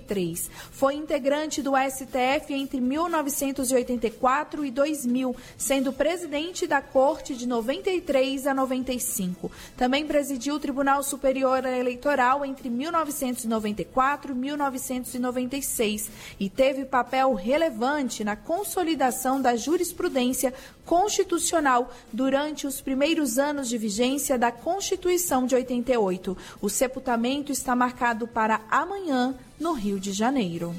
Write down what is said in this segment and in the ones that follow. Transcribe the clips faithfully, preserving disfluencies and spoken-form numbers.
três. Foi integrante do S T F entre mil novecentos e oitenta e quatro e dois mil, sendo presidente da Corte de noventa e três a noventa e cinco. Também presidiu o Tribunal Superior Eleitoral entre mil novecentos e noventa e quatro e mil novecentos e noventa e seis e teve papel relevante na consolidação da jurisprudência constitucional durante os primeiros anos de vigência da Constituição de oitenta e oito. O sepultamento está marcado para amanhã, no Rio de Janeiro.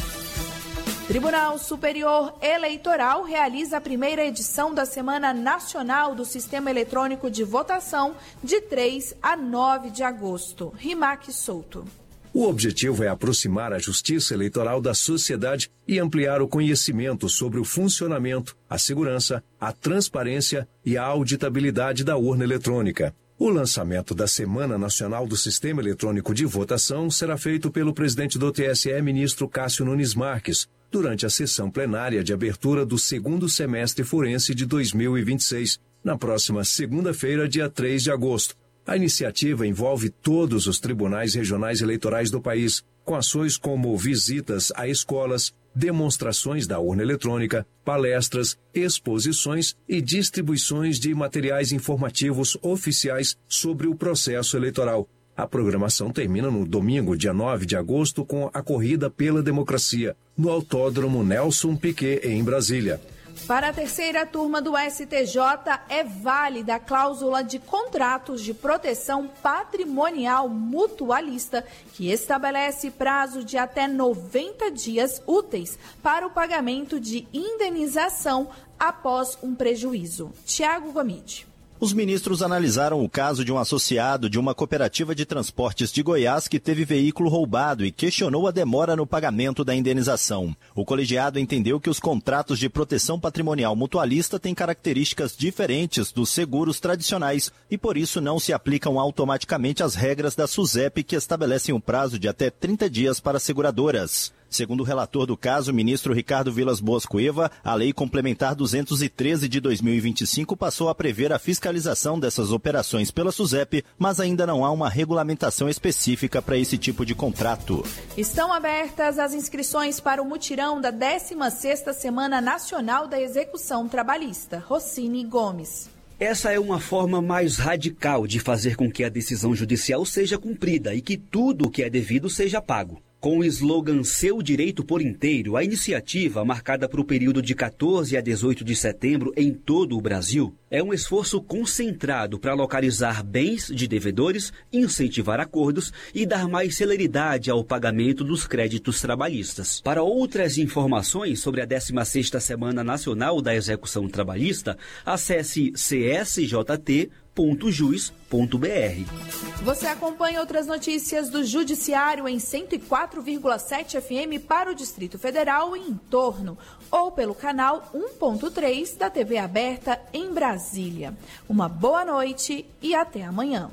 Tribunal Superior Eleitoral realiza a primeira edição da Semana Nacional do Sistema Eletrônico de Votação de três a nove de agosto. Rimac Souto. O objetivo é aproximar a justiça eleitoral da sociedade e ampliar o conhecimento sobre o funcionamento, a segurança, a transparência e a auditabilidade da urna eletrônica. O lançamento da Semana Nacional do Sistema Eletrônico de Votação será feito pelo presidente do T S E, ministro Cássio Nunes Marques, durante a sessão plenária de abertura do segundo semestre forense de dois mil e vinte e seis, na próxima segunda-feira, dia três de agosto. A iniciativa envolve todos os tribunais regionais eleitorais do país, com ações como visitas a escolas, demonstrações da urna eletrônica, palestras, exposições e distribuições de materiais informativos oficiais sobre o processo eleitoral. A programação termina no domingo, dia nove de agosto, com a Corrida pela Democracia, no Autódromo Nelson Piquet, em Brasília. Para a terceira turma do S T J, é válida a cláusula de contratos de proteção patrimonial mutualista, que estabelece prazo de até noventa dias úteis para o pagamento de indenização após um prejuízo. Tiago Gomide. Os ministros analisaram o caso de um associado de uma cooperativa de transportes de Goiás que teve veículo roubado e questionou a demora no pagamento da indenização. O colegiado entendeu que os contratos de proteção patrimonial mutualista têm características diferentes dos seguros tradicionais e, por isso, não se aplicam automaticamente as regras da SUSEP, que estabelecem um prazo de até trinta dias para seguradoras. Segundo o relator do caso, o ministro Ricardo Vilas Boas Cueva, a Lei Complementar duzentos e treze de dois mil e vinte e cinco passou a prever a fiscalização dessas operações pela SUSEP, mas ainda não há uma regulamentação específica para esse tipo de contrato. Estão abertas as inscrições para o mutirão da décima sexta Semana Nacional da Execução Trabalhista. Rossini Gomes. Essa é uma forma mais radical de fazer com que a decisão judicial seja cumprida e que tudo o que é devido seja pago. Com o slogan Seu Direito por Inteiro, a iniciativa, marcada para o período de quatorze a dezoito de setembro em todo o Brasil, é um esforço concentrado para localizar bens de devedores, incentivar acordos e dar mais celeridade ao pagamento dos créditos trabalhistas. Para outras informações sobre a décima sexta Semana Nacional da Execução Trabalhista, acesse c s j t ponto jus ponto b r. Você acompanha outras notícias do Judiciário em cento e quatro vírgula sete F M para o Distrito Federal e em torno, ou pelo canal um ponto três da T V aberta em Brasília. Uma boa noite e até amanhã.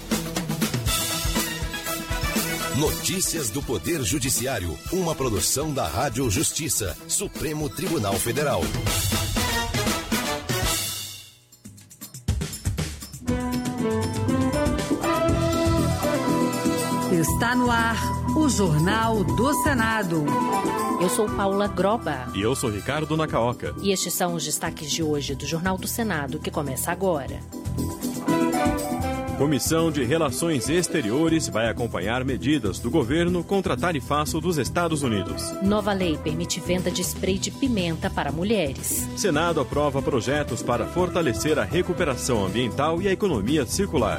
Notícias do Poder Judiciário, uma produção da Rádio Justiça, Supremo Tribunal Federal. Está no ar o Jornal do Senado. Eu sou Paula Groba. E eu sou Ricardo Nacaoca. E estes são os destaques de hoje do Jornal do Senado, que começa agora. Comissão de Relações Exteriores vai acompanhar medidas do governo contra tarifaço dos Estados Unidos. Nova lei permite venda de spray de pimenta para mulheres. Senado aprova projetos para fortalecer a recuperação ambiental e a economia circular.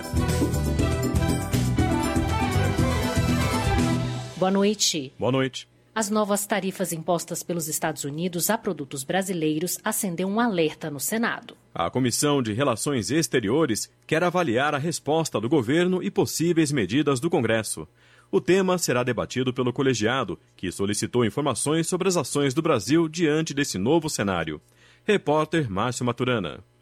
Boa noite. Boa noite. As novas tarifas impostas pelos Estados Unidos a produtos brasileiros acendeu um alerta no Senado. A Comissão de Relações Exteriores quer avaliar a resposta do governo e possíveis medidas do Congresso. O tema será debatido pelo colegiado, que solicitou informações sobre as ações do Brasil diante desse novo cenário. Repórter Márcio Maturana.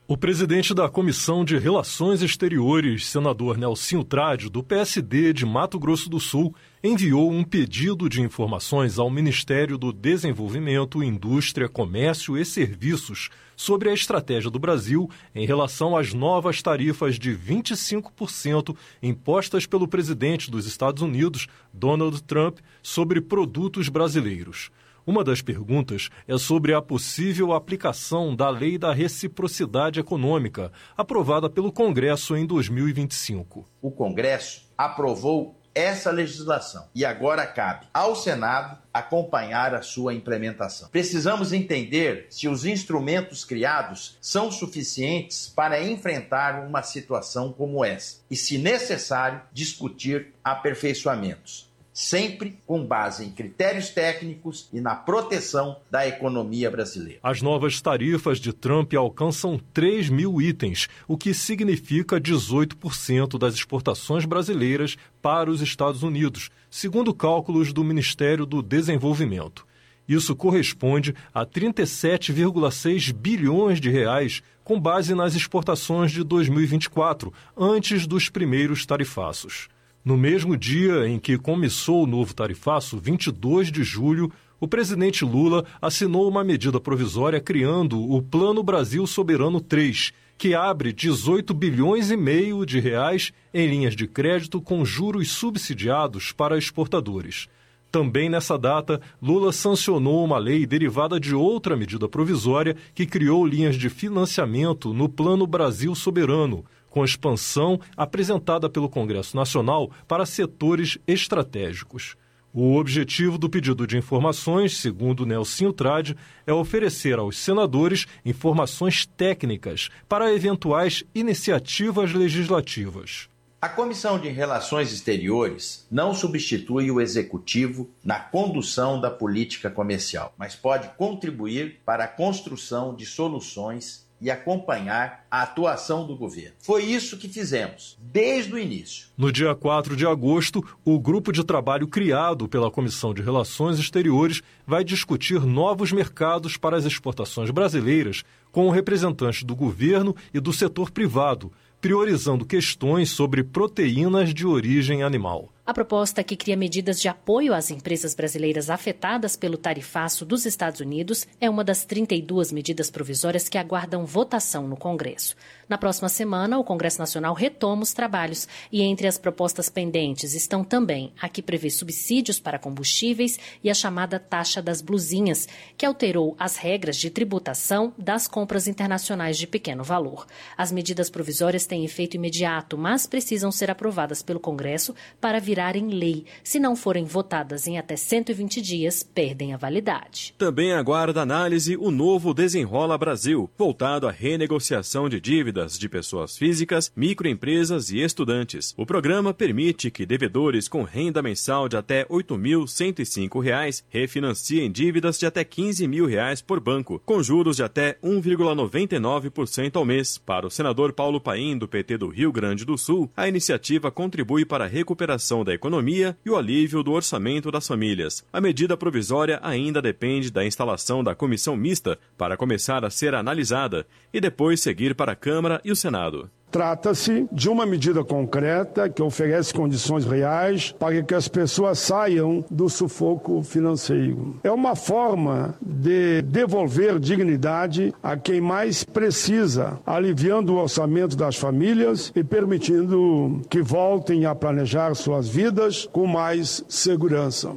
O presidente da Comissão de Relações Exteriores, senador Nelsinho Trade, do P S D de Mato Grosso do Sul, enviou um pedido de informações ao Ministério do Desenvolvimento, Indústria, Comércio e Serviços sobre a estratégia do Brasil em relação às novas tarifas de vinte e cinco por cento impostas pelo presidente dos Estados Unidos, Donald Trump, sobre produtos brasileiros. Uma das perguntas é sobre a possível aplicação da Lei da Reciprocidade Econômica, aprovada pelo Congresso em dois mil e vinte e cinco. O Congresso aprovou essa legislação e agora cabe ao Senado acompanhar a sua implementação. Precisamos entender se os instrumentos criados são suficientes para enfrentar uma situação como essa e, se necessário, discutir aperfeiçoamentos, sempre com base em critérios técnicos e na proteção da economia brasileira. As novas tarifas de Trump alcançam três mil itens, o que significa dezoito por cento das exportações brasileiras para os Estados Unidos, segundo cálculos do Ministério do Desenvolvimento. Isso corresponde a trinta e sete vírgula seis bilhões de reais, com base nas exportações de dois mil e vinte e quatro, antes dos primeiros tarifaços. No mesmo dia em que começou o novo tarifaço, vinte e dois de julho, o presidente Lula assinou uma medida provisória criando o Plano Brasil Soberano três, que abre dezoito bilhões e meio de reais em linhas de crédito com juros subsidiados para exportadores. Também nessa data, Lula sancionou uma lei derivada de outra medida provisória que criou linhas de financiamento no Plano Brasil Soberano, com expansão apresentada pelo Congresso Nacional para setores estratégicos. O objetivo do pedido de informações, segundo Nelsinho Trade, é oferecer aos senadores informações técnicas para eventuais iniciativas legislativas. A Comissão de Relações Exteriores não substitui o Executivo na condução da política comercial, mas pode contribuir para a construção de soluções e acompanhar a atuação do governo. Foi isso que fizemos, desde o início. No dia quatro de agosto, o grupo de trabalho criado pela Comissão de Relações Exteriores vai discutir novos mercados para as exportações brasileiras com representantes do governo e do setor privado, priorizando questões sobre proteínas de origem animal. A proposta, que cria medidas de apoio às empresas brasileiras afetadas pelo tarifaço dos Estados Unidos, é uma das trinta e duas medidas provisórias que aguardam votação no Congresso. Na próxima semana, o Congresso Nacional retoma os trabalhos e entre as propostas pendentes estão também a que prevê subsídios para combustíveis e a chamada taxa das blusinhas, que alterou as regras de tributação das compras internacionais de pequeno valor. As medidas provisórias têm efeito imediato, mas precisam ser aprovadas pelo Congresso para vir virarem lei. Se não forem votadas em até cento e vinte dias, perdem a validade. Também aguarda análise o novo Desenrola Brasil, voltado à renegociação de dívidas de pessoas físicas, microempresas e estudantes. O programa permite que devedores com renda mensal de até oito mil cento e cinco reais refinanciem dívidas de até quinze mil reais por banco, com juros de até um vírgula noventa e nove por cento ao mês. Para o senador Paulo Paim, do P T do Rio Grande do Sul, a iniciativa contribui para a recuperação da economia e o alívio do orçamento das famílias. A medida provisória ainda depende da instalação da comissão mista para começar a ser analisada e depois seguir para a Câmara e o Senado. Trata-se de uma medida concreta que oferece condições reais para que as pessoas saiam do sufoco financeiro. É uma forma de devolver dignidade a quem mais precisa, aliviando o orçamento das famílias e permitindo que voltem a planejar suas vidas com mais segurança.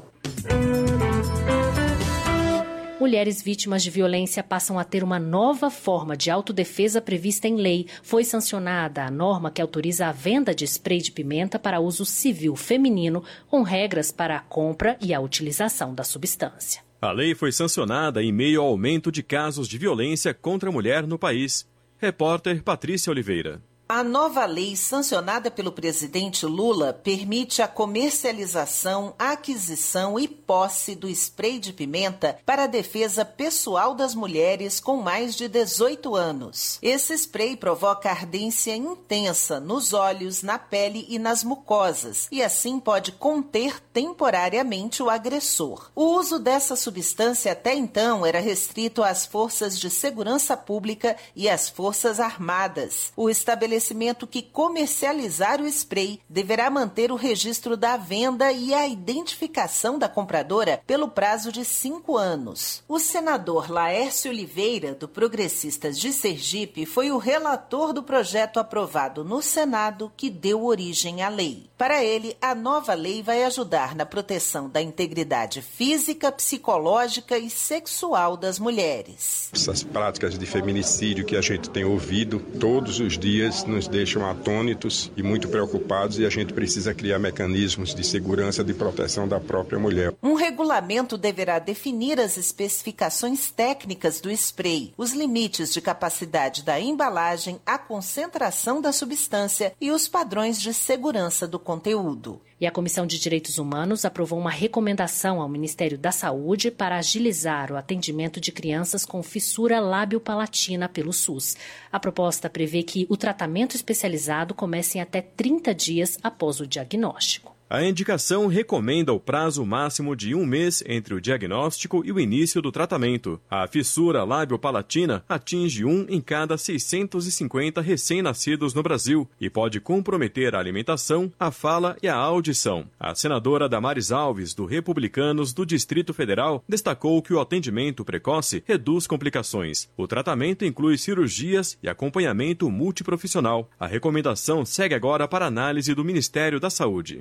Mulheres vítimas de violência passam a ter uma nova forma de autodefesa prevista em lei. Foi sancionada a norma que autoriza a venda de spray de pimenta para uso civil feminino, com regras para a compra e a utilização da substância. A lei foi sancionada em meio ao aumento de casos de violência contra a mulher no país. Repórter Patrícia Oliveira. A nova lei sancionada pelo presidente Lula permite a comercialização, aquisição e posse do spray de pimenta para a defesa pessoal das mulheres com mais de dezoito anos. Esse spray provoca ardência intensa nos olhos, na pele e nas mucosas e assim pode conter temporariamente o agressor. O uso dessa substância até então era restrito às forças de segurança pública e às forças armadas. O estabelecimento estabelecimento que comercializar o spray deverá manter o registro da venda e a identificação da compradora pelo prazo de cinco anos. O senador Laércio Oliveira, do Progressistas de Sergipe, foi o relator do projeto aprovado no Senado que deu origem à lei. Para ele, a nova lei vai ajudar na proteção da integridade física, psicológica e sexual das mulheres. Essas práticas de feminicídio que a gente tem ouvido todos os dias nos deixam atônitos e muito preocupados, e a gente precisa criar mecanismos de segurança, de proteção da própria mulher. Um regulamento deverá definir as especificações técnicas do spray, os limites de capacidade da embalagem, a concentração da substância e os padrões de segurança do conteúdo. E a Comissão de Direitos Humanos aprovou uma recomendação ao Ministério da Saúde para agilizar o atendimento de crianças com fissura lábio-palatina pelo SUS. A proposta prevê que o tratamento especializado comece em até trinta dias após o diagnóstico. A indicação recomenda o prazo máximo de um mês entre o diagnóstico e o início do tratamento. A fissura lábio-palatina atinge um em cada seiscentos e cinquenta recém-nascidos no Brasil e pode comprometer a alimentação, a fala e a audição. A senadora Damares Alves, do Republicanos do Distrito Federal, destacou que o atendimento precoce reduz complicações. O tratamento inclui cirurgias e acompanhamento multiprofissional. A recomendação segue agora para análise do Ministério da Saúde.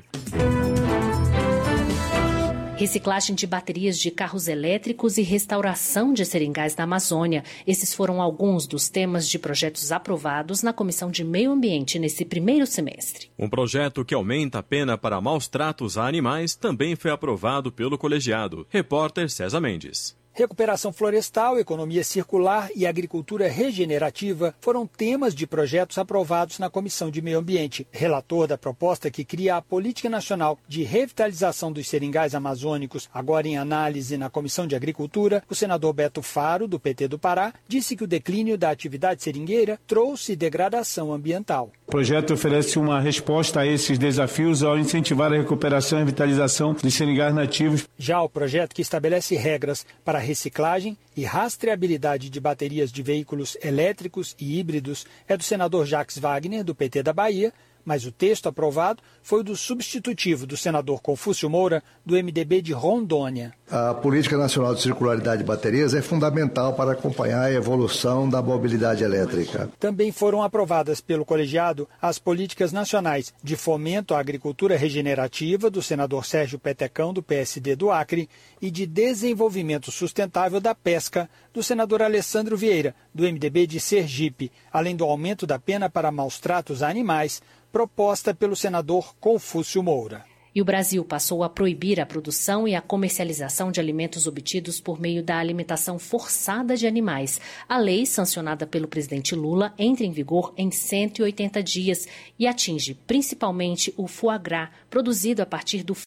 Reciclagem de baterias de carros elétricos e restauração de seringais na Amazônia. Esses foram alguns dos temas de projetos aprovados na Comissão de Meio Ambiente nesse primeiro semestre. Um projeto que aumenta a pena para maus tratos a animais também foi aprovado pelo colegiado. Repórter César Mendes. Recuperação florestal, economia circular e agricultura regenerativa foram temas de projetos aprovados na Comissão de Meio Ambiente. Relator da proposta que cria a Política Nacional de Revitalização dos Seringais Amazônicos, agora em análise na Comissão de Agricultura, o senador Beto Faro, do P T do Pará, disse que o declínio da atividade seringueira trouxe degradação ambiental. O projeto oferece uma resposta a esses desafios ao incentivar a recuperação e revitalização dos seringais nativos. Já o projeto que estabelece regras para reciclagem e rastreabilidade de baterias de veículos elétricos e híbridos é do senador Jacques Wagner, do P T da Bahia, mas o texto aprovado foi o do substitutivo do senador Confúcio Moura, do M D B de Rondônia. A Política Nacional de Circularidade de Baterias é fundamental para acompanhar a evolução da mobilidade elétrica. Também foram aprovadas pelo colegiado as políticas nacionais de fomento à agricultura regenerativa, do senador Sérgio Petecão, do P S D do Acre, e de desenvolvimento sustentável da pesca, do senador Alessandro Vieira, do M D B de Sergipe, além do aumento da pena para maus tratos a animais, proposta pelo senador Confúcio Moura. E o Brasil passou a proibir a produção e a comercialização de alimentos obtidos por meio da alimentação forçada de animais. A lei, sancionada pelo presidente Lula, entra em vigor em cento e oitenta dias e atinge principalmente o foie gras, produzido a partir do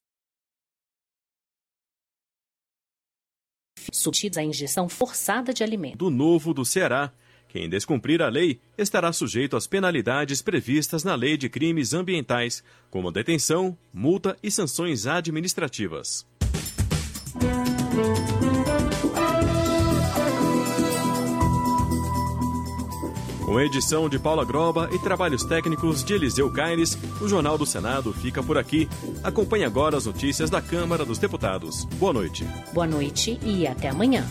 submetidos à injeção forçada de alimentos. Do Novo do Ceará. Quem descumprir a lei estará sujeito às penalidades previstas na Lei de Crimes Ambientais, como detenção, multa e sanções administrativas. Com edição de Paula Groba e trabalhos técnicos de Eliseu Caires, o Jornal do Senado fica por aqui. Acompanhe agora as notícias da Câmara dos Deputados. Boa noite. Boa noite e até amanhã.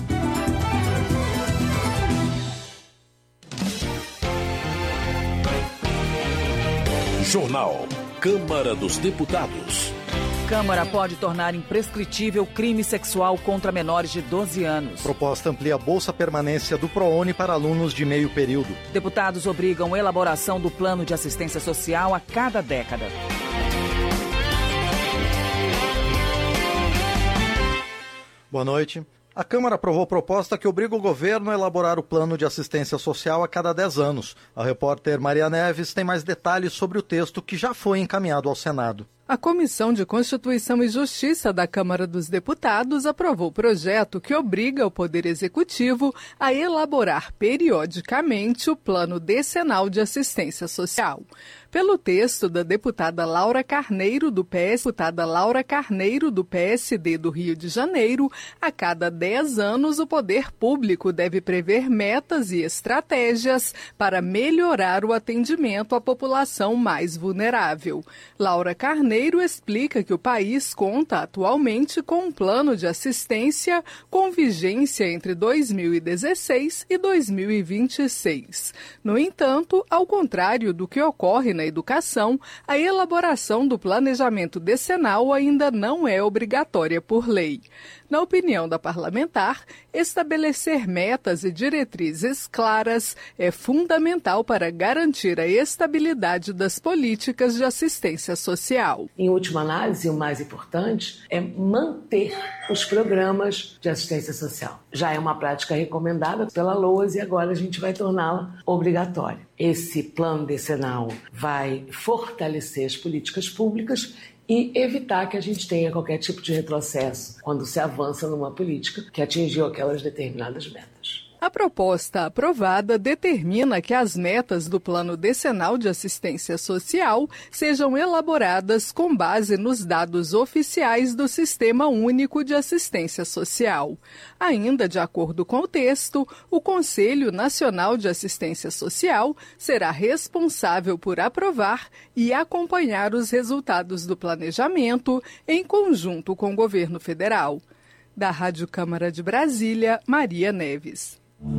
Jornal Câmara dos Deputados. Câmara pode tornar imprescritível crime sexual contra menores de doze anos. Proposta amplia a Bolsa Permanência do ProUni para alunos de meio período. Deputados obrigam a elaboração do plano de assistência social a cada década. Boa noite. A Câmara aprovou proposta que obriga o governo a elaborar o plano de assistência social a cada dez anos. A repórter Maria Neves tem mais detalhes sobre o texto que já foi encaminhado ao Senado. A Comissão de Constituição e Justiça da Câmara dos Deputados aprovou o projeto que obriga o Poder Executivo a elaborar periodicamente o Plano Decenal de Assistência Social. Pelo texto da deputada Laura Carneiro, do P S, deputada Laura Carneiro, do P S D do Rio de Janeiro, a cada dez anos o poder público deve prever metas e estratégias para melhorar o atendimento à população mais vulnerável. Laura Carneiro explica que o país conta atualmente com um plano de assistência com vigência entre dois mil e dezesseis e dois mil e vinte e seis. No entanto, ao contrário do que ocorre na educação, a elaboração do planejamento decenal ainda não é obrigatória por lei. Na opinião da parlamentar, estabelecer metas e diretrizes claras é fundamental para garantir a estabilidade das políticas de assistência social. Em última análise, o mais importante é manter os programas de assistência social. Já é uma prática recomendada pela LOAS e agora a gente vai torná-la obrigatória. Esse plano decenal vai fortalecer as políticas públicas e evitar que a gente tenha qualquer tipo de retrocesso quando se avança numa política que atingiu aquelas determinadas metas. A proposta aprovada determina que as metas do Plano Decenal de Assistência Social sejam elaboradas com base nos dados oficiais do Sistema Único de Assistência Social. Ainda de acordo com o texto, o Conselho Nacional de Assistência Social será responsável por aprovar e acompanhar os resultados do planejamento em conjunto com o governo federal. Da Rádio Câmara de Brasília, Maria Neves.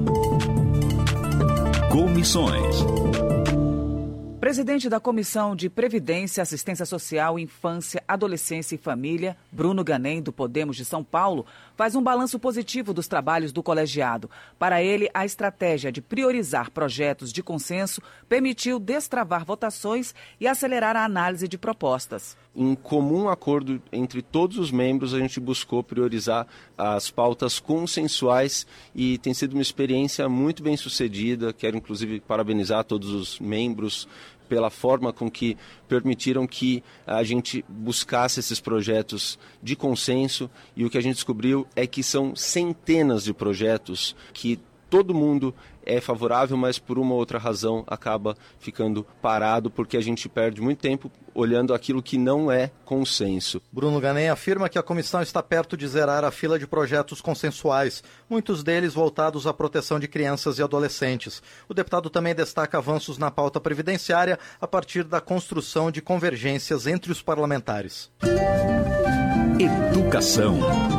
Comissões. Presidente da Comissão de Previdência, Assistência Social, Infância, Adolescência e Família, Bruno Ganem, do Podemos de São Paulo, faz um balanço positivo dos trabalhos do colegiado. Para ele, a estratégia de priorizar projetos de consenso permitiu destravar votações e acelerar a análise de propostas. Em comum acordo entre todos os membros, a gente buscou priorizar as pautas consensuais e tem sido uma experiência muito bem sucedida. Quero, inclusive, parabenizar todos os membros pela forma com que permitiram que a gente buscasse esses projetos de consenso, e o que a gente descobriu é que são centenas de projetos que todo mundo é favorável, mas por uma ou outra razão acaba ficando parado, porque a gente perde muito tempo olhando aquilo que não é consenso. Bruno Ganem afirma que a comissão está perto de zerar a fila de projetos consensuais, muitos deles voltados à proteção de crianças e adolescentes. O deputado também destaca avanços na pauta previdenciária a partir da construção de convergências entre os parlamentares. Educação.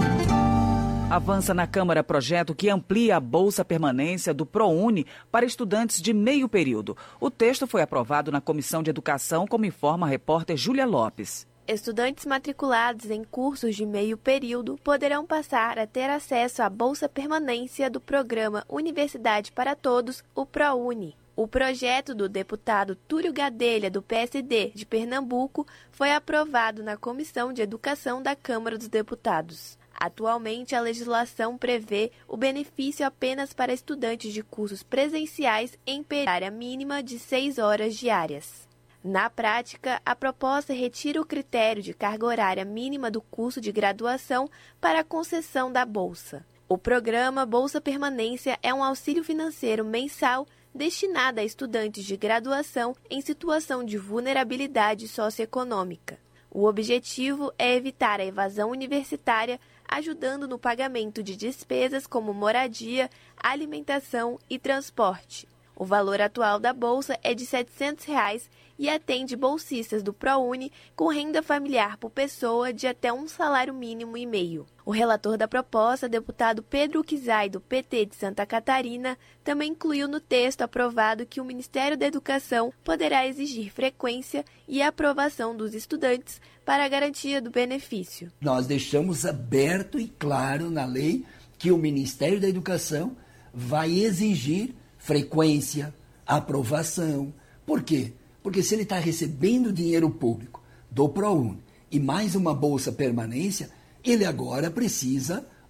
Avança na Câmara projeto que amplia a bolsa permanência do ProUni para estudantes de meio período. O texto foi aprovado na Comissão de Educação, como informa a repórter Júlia Lopes. Estudantes matriculados em cursos de meio período poderão passar a ter acesso à bolsa permanência do programa Universidade para Todos, o ProUni. O projeto do deputado Túlio Gadelha, do P S D de Pernambuco, foi aprovado na Comissão de Educação da Câmara dos Deputados. Atualmente, a legislação prevê o benefício apenas para estudantes de cursos presenciais em período mínima de seis horas diárias. Na prática, a proposta retira o critério de carga horária mínima do curso de graduação para a concessão da bolsa. O programa Bolsa Permanência é um auxílio financeiro mensal destinado a estudantes de graduação em situação de vulnerabilidade socioeconômica. O objetivo é evitar a evasão universitária, ajudando no pagamento de despesas como moradia, alimentação e transporte. O valor atual da bolsa é de setecentos reais e atende bolsistas do ProUni com renda familiar por pessoa de até um salário mínimo e meio. O relator da proposta, deputado Pedro Kizai, do P T de Santa Catarina, também incluiu no texto aprovado que o Ministério da Educação poderá exigir frequência e aprovação dos estudantes para a garantia do benefício. Nós deixamos aberto e claro na lei que o Ministério da Educação vai exigir frequência, aprovação. Por quê? Porque se ele está recebendo dinheiro público do ProUni e mais uma bolsa permanência, ele agora precisa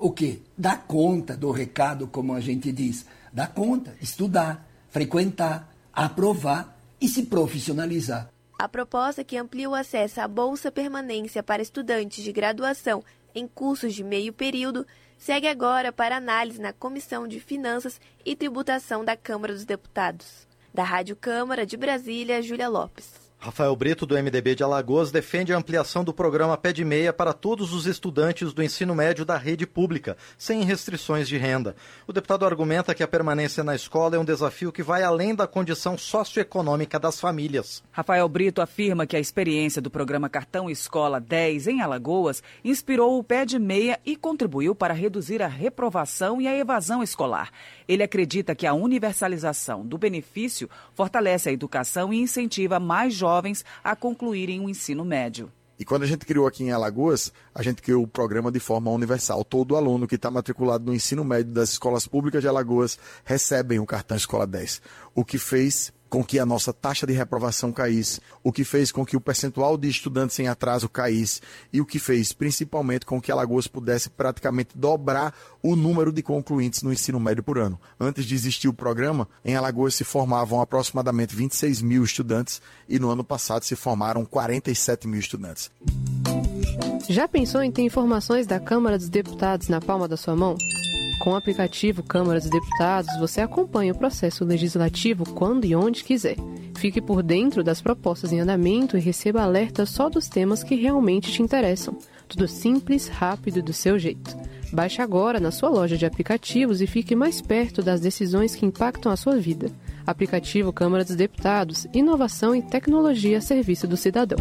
o quê? Dar conta do recado, como a gente diz. Dar conta, estudar, frequentar, aprovar e se profissionalizar. A proposta que amplia o acesso à Bolsa Permanência para estudantes de graduação em cursos de meio período segue agora para análise na Comissão de Finanças e Tributação da Câmara dos Deputados. Da Rádio Câmara de Brasília, Júlia Lopes. Rafael Brito, do M D B de Alagoas, defende a ampliação do programa Pé de Meia para todos os estudantes do ensino médio da rede pública, sem restrições de renda. O deputado argumenta que a permanência na escola é um desafio que vai além da condição socioeconômica das famílias. Rafael Brito afirma que a experiência do programa Cartão Escola dez em Alagoas inspirou o Pé de Meia e contribuiu para reduzir a reprovação e a evasão escolar. Ele acredita que a universalização do benefício fortalece a educação e incentiva mais jovens jovens a concluírem o ensino médio. E quando a gente criou aqui em Alagoas, a gente criou o programa de forma universal. Todo aluno que está matriculado no ensino médio das escolas públicas de Alagoas recebe o cartão Escola dez, o que fez com que a nossa taxa de reprovação caísse, o que fez com que o percentual de estudantes em atraso caísse e o que fez principalmente com que Alagoas pudesse praticamente dobrar o número de concluintes no ensino médio por ano. Antes de existir o programa, em Alagoas se formavam aproximadamente vinte e seis mil estudantes e no ano passado se formaram quarenta e sete mil estudantes. Já pensou em ter informações da Câmara dos Deputados na palma da sua mão? Com o aplicativo Câmara dos Deputados, você acompanha o processo legislativo quando e onde quiser. Fique por dentro das propostas em andamento e receba alertas só dos temas que realmente te interessam. Tudo simples, rápido e do seu jeito. Baixe agora na sua loja de aplicativos e fique mais perto das decisões que impactam a sua vida. Aplicativo Câmara dos Deputados, inovação e tecnologia a serviço do cidadão.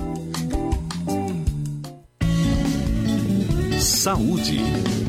Saúde.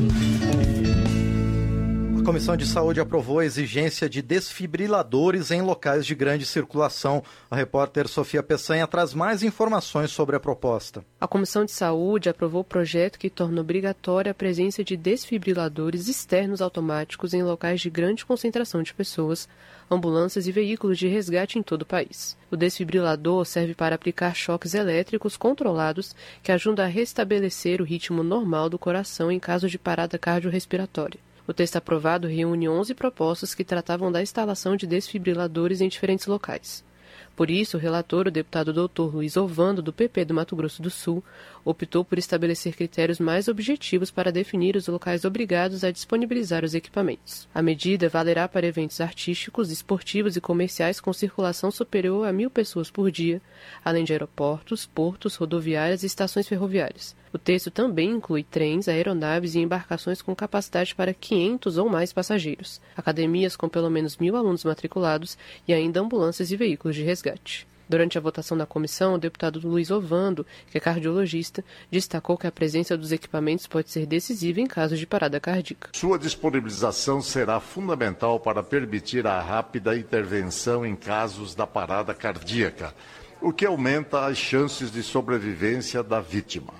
A Comissão de Saúde aprovou a exigência de desfibriladores em locais de grande circulação. A repórter Sofia Peçanha traz mais informações sobre a proposta. A Comissão de Saúde aprovou o projeto que torna obrigatória a presença de desfibriladores externos automáticos em locais de grande concentração de pessoas, ambulâncias e veículos de resgate em todo o país. O desfibrilador serve para aplicar choques elétricos controlados que ajudam a restabelecer o ritmo normal do coração em caso de parada cardiorrespiratória. O texto aprovado reúne onze propostas que tratavam da instalação de desfibriladores em diferentes locais. Por isso, o relator, o deputado doutor Luiz Ovando, do P P do Mato Grosso do Sul, optou por estabelecer critérios mais objetivos para definir os locais obrigados a disponibilizar os equipamentos. A medida valerá para eventos artísticos, esportivos e comerciais com circulação superior a mil pessoas por dia, além de aeroportos, portos, rodoviárias e estações ferroviárias. O texto também inclui trens, aeronaves e embarcações com capacidade para quinhentos ou mais passageiros, academias com pelo menos mil alunos matriculados e ainda ambulâncias e veículos de resgate. Durante a votação na comissão, o deputado Luiz Ovando, que é cardiologista, destacou que a presença dos equipamentos pode ser decisiva em casos de parada cardíaca. Sua disponibilização será fundamental para permitir a rápida intervenção em casos da parada cardíaca, o que aumenta as chances de sobrevivência da vítima.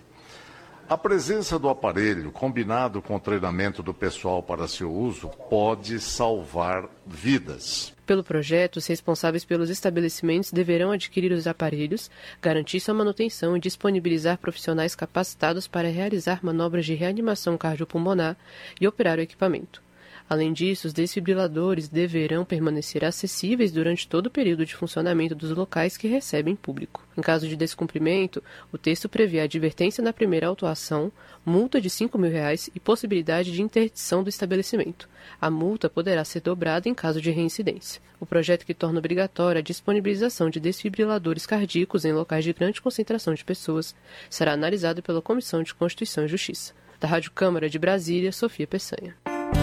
A presença do aparelho, combinado com o treinamento do pessoal para seu uso, pode salvar vidas. Pelo projeto, os responsáveis pelos estabelecimentos deverão adquirir os aparelhos, garantir sua manutenção e disponibilizar profissionais capacitados para realizar manobras de reanimação cardiopulmonar e operar o equipamento. Além disso, os desfibriladores deverão permanecer acessíveis durante todo o período de funcionamento dos locais que recebem público. Em caso de descumprimento, o texto prevê advertência na primeira autuação, multa de cinco mil reais e possibilidade de interdição do estabelecimento. A multa poderá ser dobrada em caso de reincidência. O projeto que torna obrigatória a disponibilização de desfibriladores cardíacos em locais de grande concentração de pessoas será analisado pela Comissão de Constituição e Justiça. Da Rádio Câmara de Brasília, Sofia Peçanha.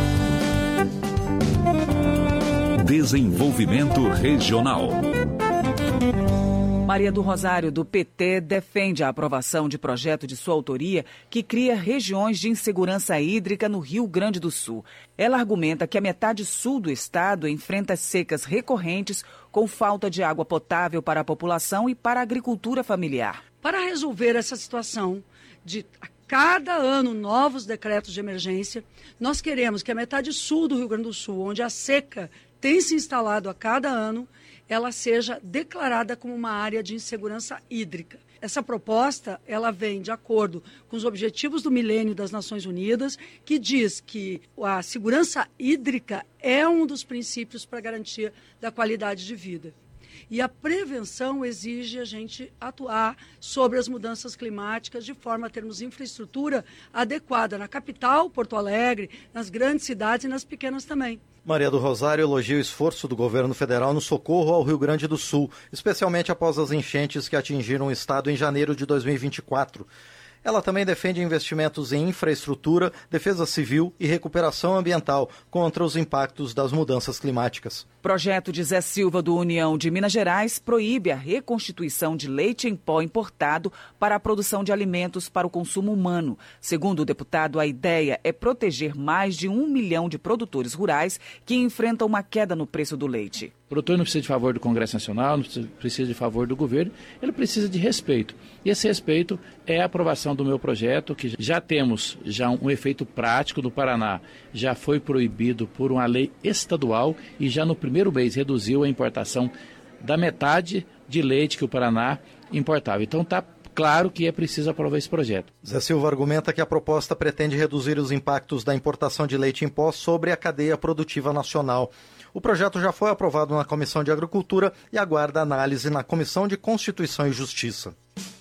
Desenvolvimento Regional. Maria do Rosário, do P T, defende a aprovação de projeto de sua autoria que cria regiões de insegurança hídrica no Rio Grande do Sul. Ela argumenta que a metade sul do estado enfrenta secas recorrentes com falta de água potável para a população e para a agricultura familiar. Para resolver essa situação de a cada ano novos decretos de emergência, nós queremos que a metade sul do Rio Grande do Sul, onde a seca tem se instalado a cada ano, ela seja declarada como uma área de insegurança hídrica. Essa proposta, ela vem de acordo com os Objetivos do Milênio das Nações Unidas, que diz que a segurança hídrica é um dos princípios para a garantia da qualidade de vida. E a prevenção exige a gente atuar sobre as mudanças climáticas de forma a termos infraestrutura adequada na capital, Porto Alegre, nas grandes cidades e nas pequenas também. Maria do Rosário elogia o esforço do governo federal no socorro ao Rio Grande do Sul, especialmente após as enchentes que atingiram o estado em janeiro de dois mil e vinte e quatro. Ela também defende investimentos em infraestrutura, defesa civil e recuperação ambiental contra os impactos das mudanças climáticas. Projeto de Zé Silva do União de Minas Gerais proíbe a reconstituição de leite em pó importado para a produção de alimentos para o consumo humano. Segundo o deputado, a ideia é proteger mais de um milhão de produtores rurais que enfrentam uma queda no preço do leite. O produtor não precisa de favor do Congresso Nacional, não precisa de favor do governo, ele precisa de respeito. E esse respeito é a aprovação do meu projeto, que já temos já um efeito prático no Paraná. Já foi proibido por uma lei estadual e já no primeiro mês reduziu a importação da metade de leite que o Paraná importava. Então está claro que é preciso aprovar esse projeto. Zé Silva argumenta que a proposta pretende reduzir os impactos da importação de leite em pó sobre a cadeia produtiva nacional. O projeto já foi aprovado na Comissão de Agricultura e aguarda análise na Comissão de Constituição e Justiça.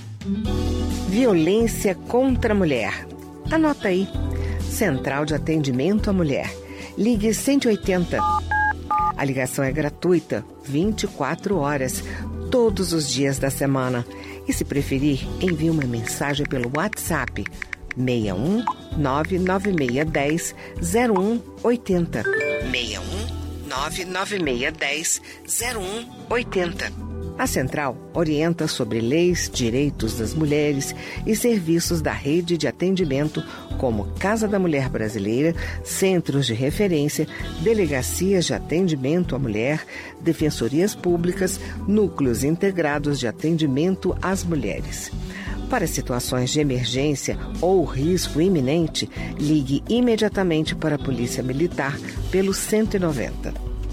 Violência contra a mulher. Anota aí. Central de Atendimento à Mulher. Ligue cento e oitenta. A ligação é gratuita, vinte e quatro horas, todos os dias da semana. E se preferir, envie uma mensagem pelo WhatsApp seis um nove nove seis um zero um oito zero. seis um nove nove seis um zero um oito zero. A Central orienta sobre leis, direitos das mulheres e serviços da rede de atendimento como Casa da Mulher Brasileira, centros de referência, delegacias de atendimento à mulher, defensorias públicas, núcleos integrados de atendimento às mulheres. Para situações de emergência ou risco iminente, ligue imediatamente para a Polícia Militar pelo cento e noventa.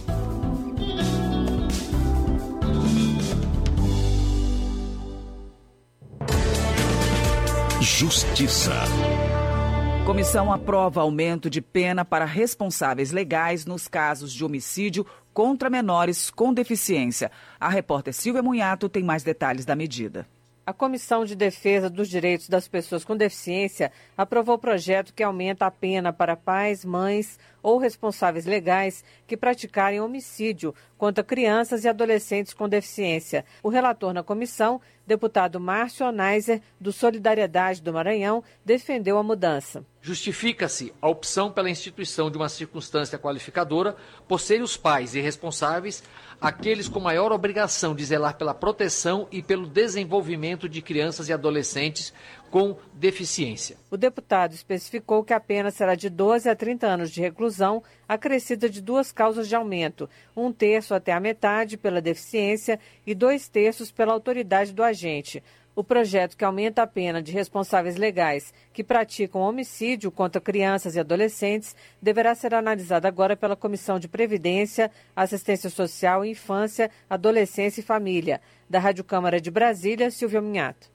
Justiça. Comissão aprova aumento de pena para responsáveis legais nos casos de homicídio contra menores com deficiência. A repórter Silvia Munhato tem mais detalhes da medida. A Comissão de Defesa dos Direitos das Pessoas com Deficiência aprovou o projeto que aumenta a pena para pais, mães ou responsáveis legais que praticarem homicídio contra crianças e adolescentes com deficiência. O relator na comissão, deputado Márcio Onaiser, do Solidariedade do Maranhão, defendeu a mudança. Justifica-se a opção pela instituição de uma circunstância qualificadora por serem os pais e responsáveis aqueles com maior obrigação de zelar pela proteção e pelo desenvolvimento de crianças e adolescentes com deficiência. O deputado especificou que a pena será de doze a trinta anos de reclusão, acrescida de duas causas de aumento, um terço até a metade pela deficiência e dois terços pela autoridade do agente. O projeto que aumenta a pena de responsáveis legais que praticam homicídio contra crianças e adolescentes deverá ser analisado agora pela Comissão de Previdência, Assistência Social, Infância, Adolescência e Família. Da Rádio Câmara de Brasília, Silvia Minhato.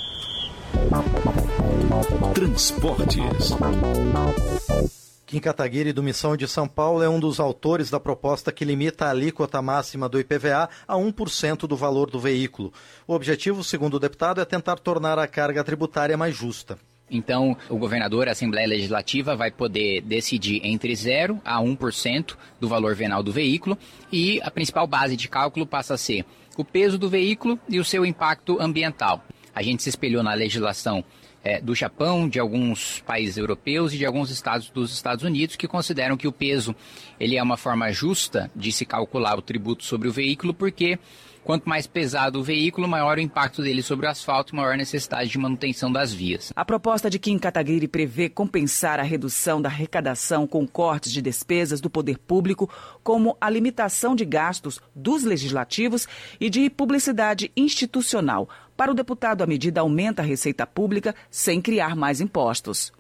Transportes. Kim Kataguiri, do Missão de São Paulo, é um dos autores da proposta que limita a alíquota máxima do I P V A a um por cento do valor do veículo. O objetivo, segundo o deputado, é tentar tornar a carga tributária mais justa. Então, o governador, a Assembleia Legislativa, vai poder decidir entre zero a um por cento do valor venal do veículo e a principal base de cálculo passa a ser o peso do veículo e o seu impacto ambiental. A gente se espelhou na legislação É, do Japão, de alguns países europeus e de alguns estados dos Estados Unidos que consideram que o peso ele é uma forma justa de se calcular o tributo sobre o veículo, porque quanto mais pesado o veículo, maior o impacto dele sobre o asfalto e maior a necessidade de manutenção das vias. A proposta de Kim Kataguiri prevê compensar a redução da arrecadação com cortes de despesas do poder público, como a limitação de gastos dos legislativos e de publicidade institucional. Para o deputado, a medida aumenta a receita pública sem criar mais impostos.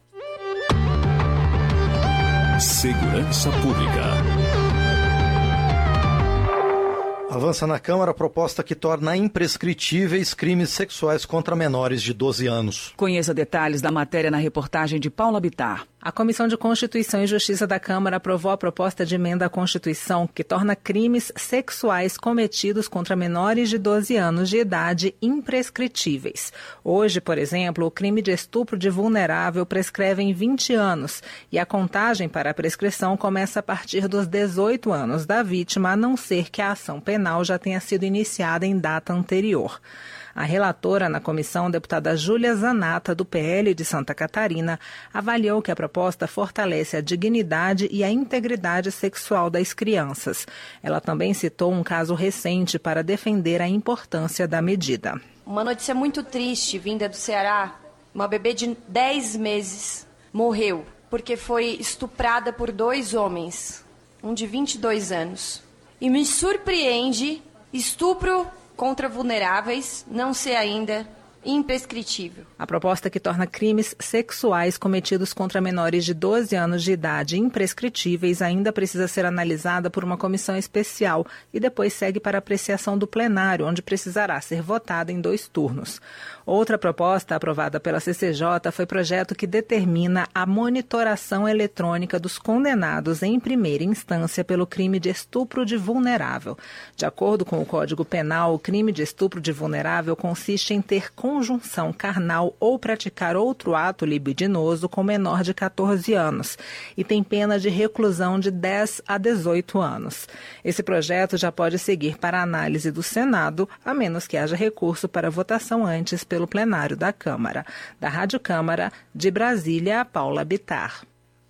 Segurança Pública. Avança na Câmara a proposta que torna imprescritíveis crimes sexuais contra menores de doze anos. Conheça detalhes da matéria na reportagem de Paula Bittar. A Comissão de Constituição e Justiça da Câmara aprovou a proposta de emenda à Constituição que torna crimes sexuais cometidos contra menores de doze anos de idade imprescritíveis. Hoje, por exemplo, o crime de estupro de vulnerável prescreve em vinte anos e a contagem para a prescrição começa a partir dos dezoito anos da vítima, a não ser que a ação penal já tenha sido iniciada em data anterior. A relatora na comissão, deputada Júlia Zanata, do P L de Santa Catarina, avaliou que a proposta fortalece a dignidade e a integridade sexual das crianças. Ela também citou um caso recente para defender a importância da medida. Uma notícia muito triste vinda do Ceará. Uma bebê de dez meses morreu porque foi estuprada por dois homens, um de vinte e dois anos. E me surpreende estupro contra vulneráveis não ser ainda imprescritível. A proposta que torna crimes sexuais cometidos contra menores de doze anos de idade imprescritíveis ainda precisa ser analisada por uma comissão especial e depois segue para apreciação do plenário, onde precisará ser votada em dois turnos. Outra proposta aprovada pela C C J foi projeto que determina a monitoração eletrônica dos condenados em primeira instância pelo crime de estupro de vulnerável. De acordo com o Código Penal, o crime de estupro de vulnerável consiste em ter conjunção carnal ou praticar outro ato libidinoso com menor de catorze anos e tem pena de reclusão de dez a dezoito anos. Esse projeto já pode seguir para análise do Senado, a menos que haja recurso para votação antes pelo plenário da Câmara. Da Rádio Câmara, de Brasília, Paula Bittar.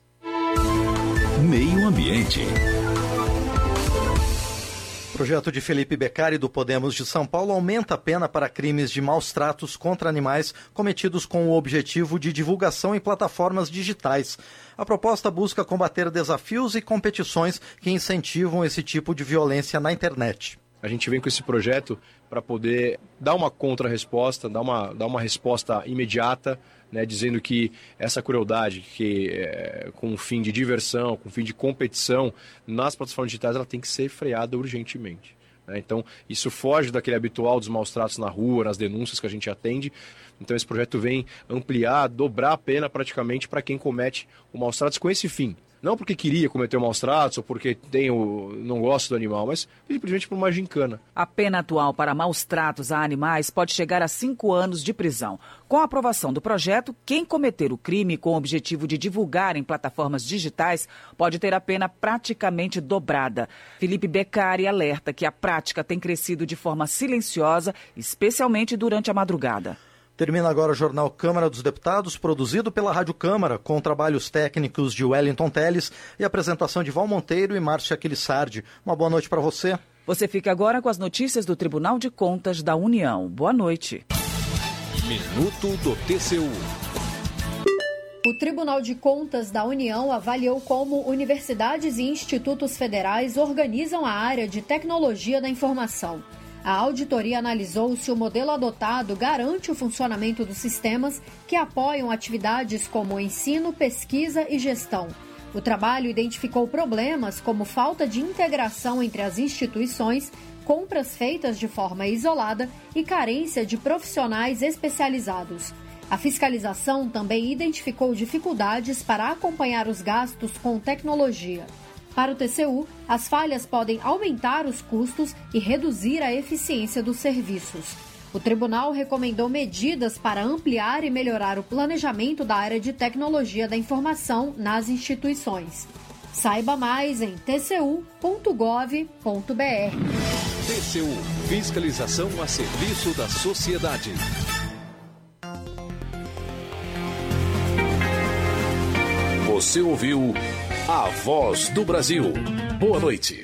Meio Ambiente. O projeto de Felipe Beccari, do Podemos de São Paulo, aumenta a pena para crimes de maus tratos contra animais cometidos com o objetivo de divulgação em plataformas digitais. A proposta busca combater desafios e competições que incentivam esse tipo de violência na internet. A gente vem com esse projeto para poder dar uma contra-resposta, dar uma, dar uma resposta imediata, né, dizendo que essa crueldade, que é, com um fim de diversão, com um fim de competição, nas plataformas digitais, ela tem que ser freada urgentemente. Né? Então, isso foge daquele habitual dos maus tratos na rua, nas denúncias que a gente atende. Então, esse projeto vem ampliar, dobrar a pena praticamente para quem comete o maus tratos com esse fim. Não porque queria cometer maus tratos ou porque tem o, não gosta do animal, mas simplesmente por uma gincana. A pena atual para maus tratos a animais pode chegar a cinco anos de prisão. Com a aprovação do projeto, quem cometer o crime com o objetivo de divulgar em plataformas digitais pode ter a pena praticamente dobrada. Felipe Beccari alerta que a prática tem crescido de forma silenciosa, especialmente durante a madrugada. Termina agora o Jornal Câmara dos Deputados, produzido pela Rádio Câmara, com trabalhos técnicos de Wellington Teles e apresentação de Val Monteiro e Márcia Aquilissardi. Uma boa noite para você. Você fica agora com as notícias do Tribunal de Contas da União. Boa noite. Minuto do T C U. O Tribunal de Contas da União avaliou como universidades e institutos federais organizam a área de tecnologia da informação. A auditoria analisou se o modelo adotado garante o funcionamento dos sistemas que apoiam atividades como ensino, pesquisa e gestão. O trabalho identificou problemas como falta de integração entre as instituições, compras feitas de forma isolada e carência de profissionais especializados. A fiscalização também identificou dificuldades para acompanhar os gastos com tecnologia. Para o T C U, as falhas podem aumentar os custos e reduzir a eficiência dos serviços. O tribunal recomendou medidas para ampliar e melhorar o planejamento da área de tecnologia da informação nas instituições. Saiba mais em t c u ponto gov ponto b r. T C U, fiscalização a serviço da sociedade. Você ouviu A Voz do Brasil. Boa noite.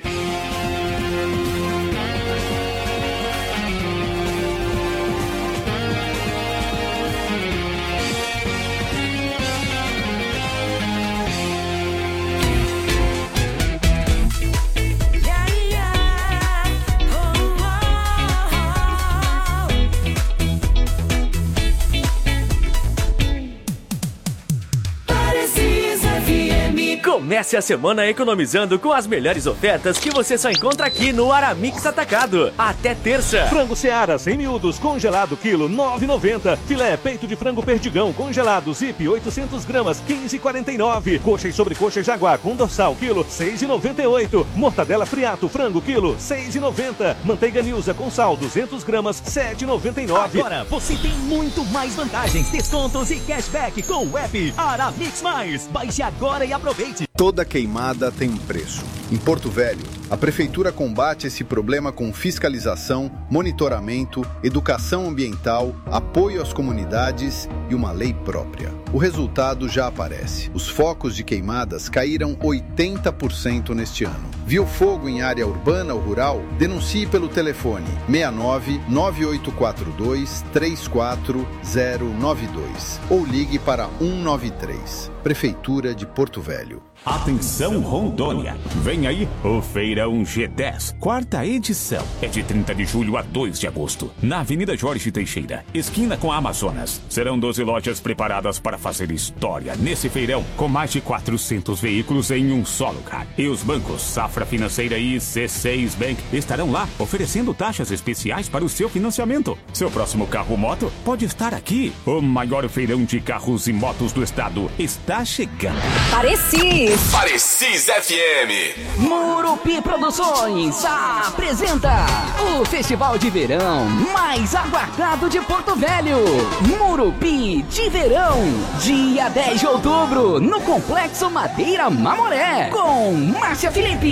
Começa Comece a semana economizando com as melhores ofertas que você só encontra aqui no Aramix Atacado. Até terça. Frango Seara sem miúdos congelado quilo nove reais e noventa centavos. Filé peito de frango perdigão congelado Zip oitocentos gramas quinze reais e quarenta e nove centavos. Coxa e sobrecoxa Jaguar com dorsal quilo seis reais e noventa e oito centavos. Mortadela Friato frango quilo seis reais e noventa centavos. Manteiga Nilza com sal duzentas gramas sete reais e noventa e nove centavos. Agora você tem muito mais vantagens, descontos e cashback com o app Aramix Mais. Baixe agora e aproveite. Toda queimada tem um preço. Em Porto Velho, a Prefeitura combate esse problema com fiscalização, monitoramento, educação ambiental, apoio às comunidades e uma lei própria. O resultado já aparece. Os focos de queimadas caíram oitenta por cento neste ano. Viu fogo em área urbana ou rural? Denuncie pelo telefone seis nove nove oito quatro dois três quatro zero nove dois ou ligue para um nove três. Prefeitura de Porto Velho. Atenção Rondônia, vem aí o Feirão G dez, quarta edição. É de trinta de julho a dois de agosto, na Avenida Jorge Teixeira, esquina com a Amazonas. Serão doze lojas preparadas para fazer história nesse feirão, com mais de quatrocentos veículos em um só lugar. E os bancos Safra Financeira e C seis Bank estarão lá, oferecendo taxas especiais para o seu financiamento. Seu próximo carro ou moto pode estar aqui. O maior feirão de carros e motos do estado está chegando. Parecis! Parecis F M. Murupi Produções apresenta o festival de verão mais aguardado de Porto Velho. Murupi de Verão, dia dez de outubro, no Complexo Madeira Mamoré, com Márcia Felipe,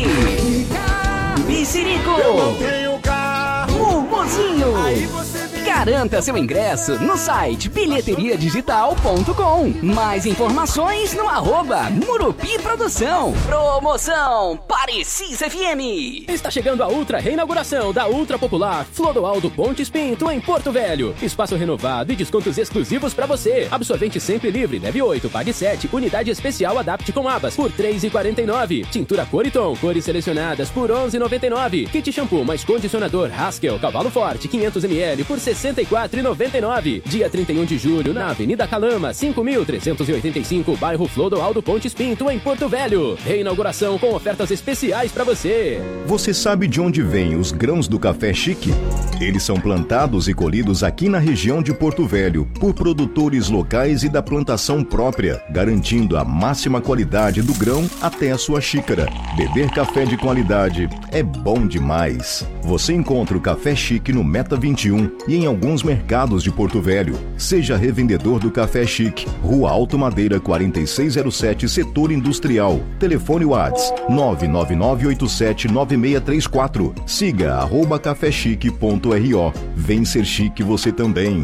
Bicirico, Eu não tenho carro, Mumuzinho. Aí você vem. Garanta seu ingresso no site bilheteria digital ponto com. Mais informações no arroba Murupi Produção. Promoção Parecis F M. Está chegando a ultra reinauguração da ultra popular Flodoaldo Pontes Pinto em Porto Velho. Espaço renovado e descontos exclusivos para você. Absorvente sempre livre, leve oito, pague sete. Unidade especial Adapte com abas por três reais e quarenta e nove centavos. Tintura Coriton, cores selecionadas por onze reais e noventa e nove centavos. Kit shampoo mais condicionador Haskell Cavalo Forte quinhentos mililitros por sessenta e quatro reais e noventa e nove centavos. Dia trinta e um de julho na Avenida Calama, cinco mil trezentos e oitenta e cinco, bairro Flodoaldo Pontes Pinto em Porto Velho. Reinauguração com ofertas especiais para você. Você sabe de onde vêm os grãos do café chique? Eles são plantados e colhidos aqui na região de Porto Velho por produtores locais e da plantação própria, garantindo a máxima qualidade do grão até a sua xícara. Beber café de qualidade é bom demais. Você encontra o café chique no Meta vinte e um e em alguns mercados de Porto Velho. Seja revendedor do Café Chique, Rua Alto Madeira quarenta e seis zero sete, Setor Industrial. Telefone WhatsApp nove nove nove oito sete nove seis três quatro. Siga arroba cafechique ponto ro. Vem ser chique você também.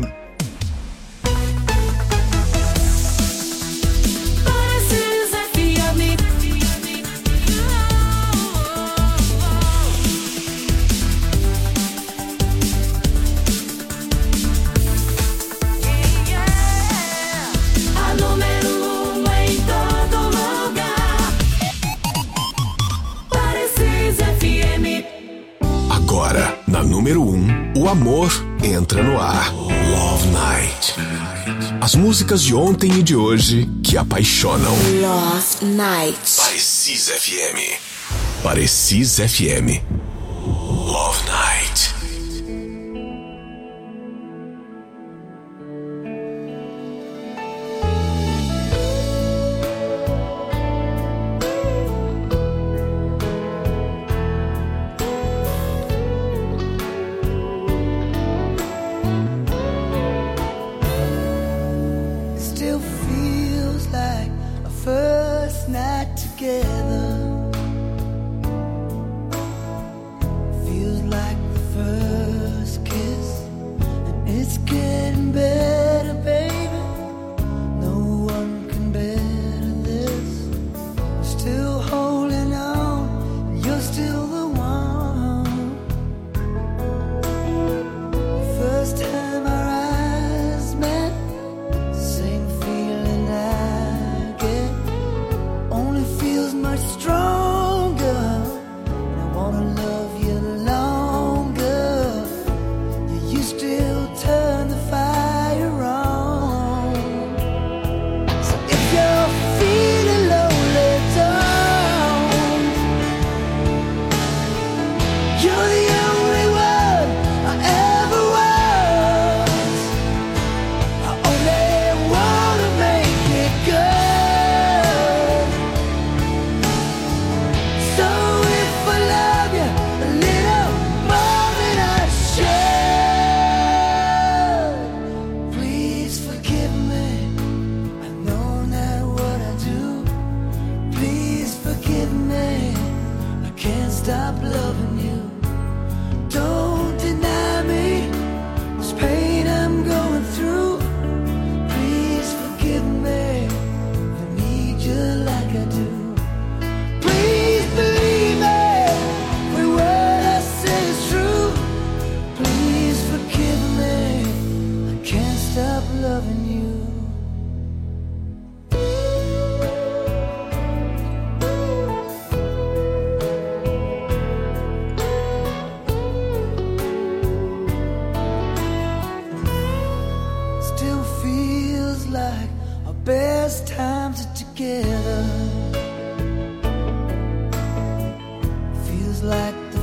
Agora, na número um, o amor entra no ar. Love Night. As músicas de ontem e de hoje que apaixonam. Love Night. Parecis F M. Parecis F M. Love Night. Feels like the first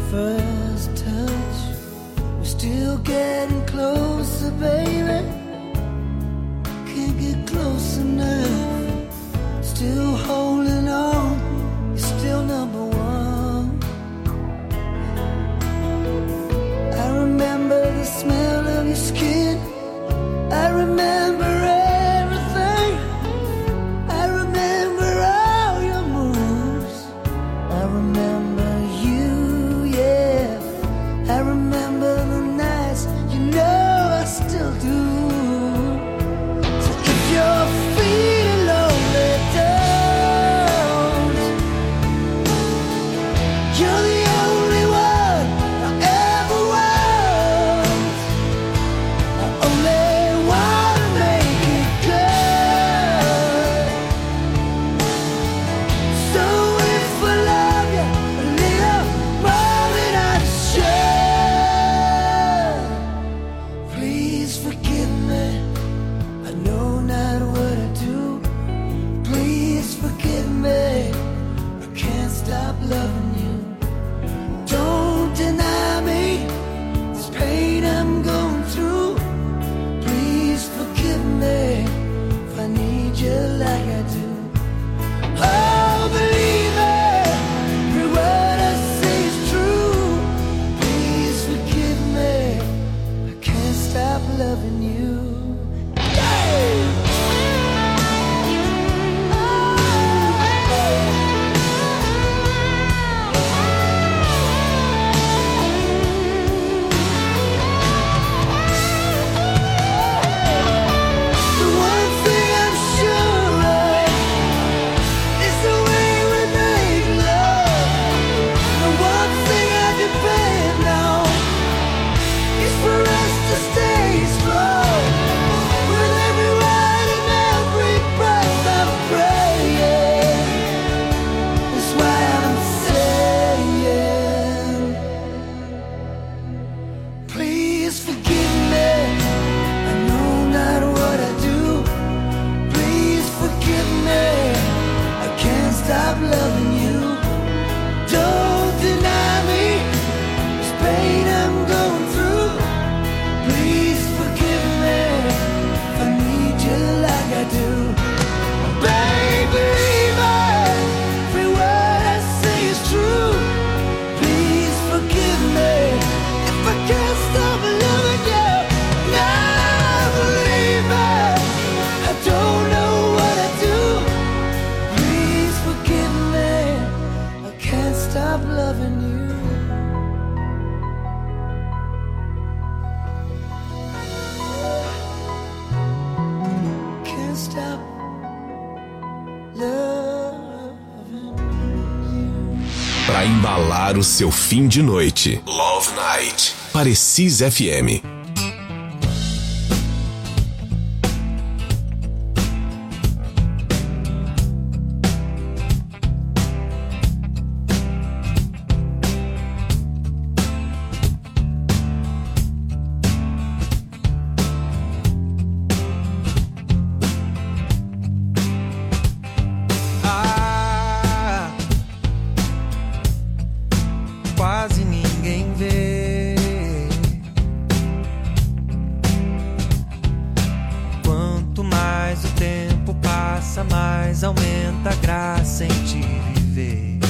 first touch. We're still getting closer, baby. Can't get close enough. Still holding on. You're still number one. I remember the smell of your skin. I remember everything. I remember all your moves. I remember you, yeah. I remember the nights, you know I still do. So if you're feeling lonely, don't. You're the only one I ever want. I only wanna make it good. So if I love you a little more than I should, please forgive me. I know not what I do. Please forgive me. I can't stop loving you. Don't deny me this pain I'm going through. Please forgive me if I need you like I do. Oh, believe me, every word I say is true. Please forgive me, I can't stop loving you. The one thing I'm sure of is the way we make love. The one thing I depend on is for us to stay strong. With every ride and every breath I'm praying. That's why I'm saying, please forgive me. I know not what I do. Please forgive me. I can't stop loving you. Don't deny me this pain I'm going through. Please forgive me if I need you like I do. Baby, every word I say is true. Please forgive me if I can't stop loving you. Now believe me, I don't know what I do. Please forgive me, I can't stop loving you. Can't stop loving you. Pra embalar o seu fim de noite. Love Night. Parecis F M. Ah, quase ninguém vê. Quanto mais o tempo passa, mais aumenta a graça em te viver.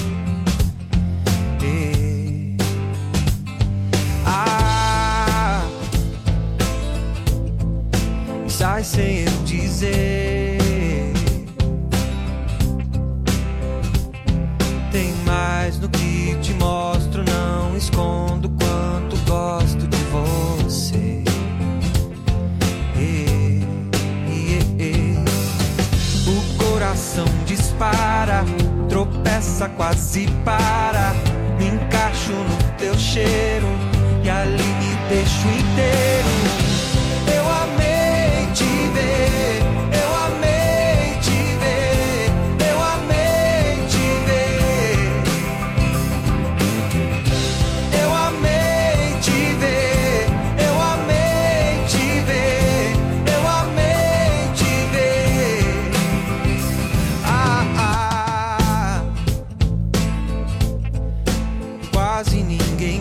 E- Ah, sai sem eu dizer. Tem mais no que te mostro, não escondo quanto gosto de você. E- e- e- O coração dispara, tropeça, quase para. Me encaixo no teu cheiro e ali me deixo inteiro. Eu amei te ver, eu amei te ver, eu amei te ver. Eu amei te ver, eu amei te ver, eu amei te ver. Ah, ah. Quase ninguém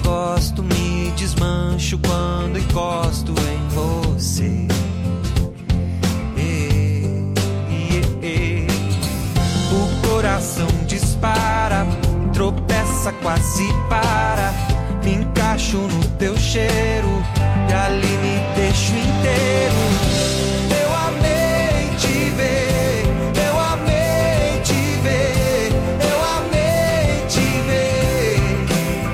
gosto, me desmancho quando encosto em você. E, e, e. O coração dispara, tropeça, quase para. Me encaixo no teu cheiro e ali me deixo inteiro. Eu amei te ver, eu amei te ver, eu amei te ver.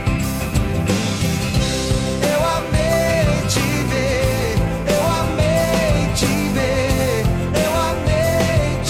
Eu amei te ver, eu amei te ver, eu amei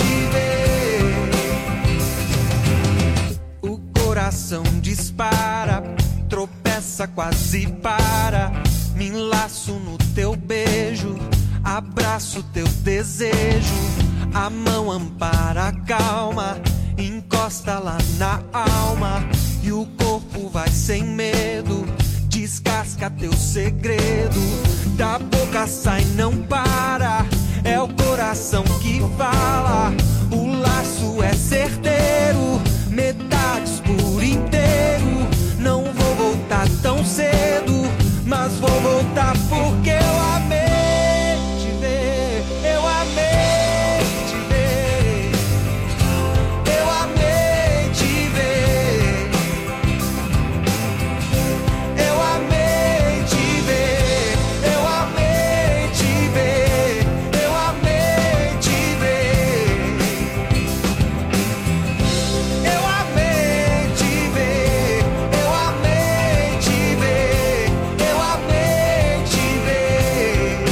te ver. O coração dispara, tropeça, quase para. Me enlaço no teu beijo, abraço teu desejo. A mão ampara a calma, encosta lá na alma. E o corpo vai sem medo, descasca teu segredo. Da boca sai, não para, é o coração que fala. O laço é certeiro, metades por inteiro. Não vou voltar tão cedo, mas vou voltar porque eu amei te ver, eu amei te ver, eu amei te ver, eu amei te ver, eu amei te ver, eu amei te ver, eu amei te ver, eu amei te ver, eu amei te ver,